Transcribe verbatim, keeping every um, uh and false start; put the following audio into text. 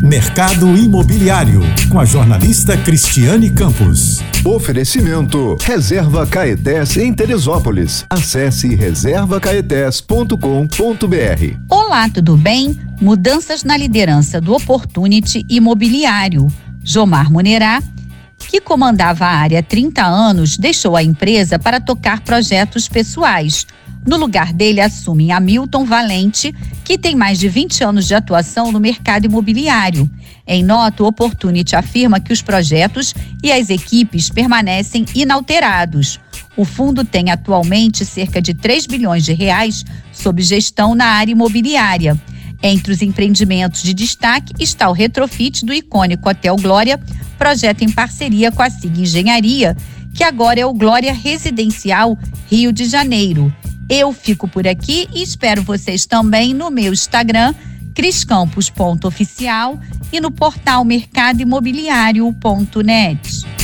Mercado Imobiliário, com a jornalista Cristiane Campos. Oferecimento Reserva Caetés em Teresópolis. Acesse reserva caetés ponto com ponto br. Olá, tudo bem? Mudanças na liderança do Opportunity Imobiliário. Jomar Monerá, que comandava a área há trinta anos, deixou a empresa para tocar projetos pessoais. No lugar dele, assumem Hamilton Valente, que tem mais de vinte anos de atuação no mercado imobiliário. Em nota, o Opportunity afirma que os projetos e as equipes permanecem inalterados. O fundo tem atualmente cerca de três bilhões de reais sob gestão na área imobiliária. Entre os empreendimentos de destaque está o retrofit do icônico Hotel Glória, projeto em parceria com a SIG Engenharia, que agora é o Glória Residencial Rio de Janeiro. Eu fico por aqui e espero vocês também no meu Instagram, cris campos ponto oficial, e no portal mercado imobiliário ponto net.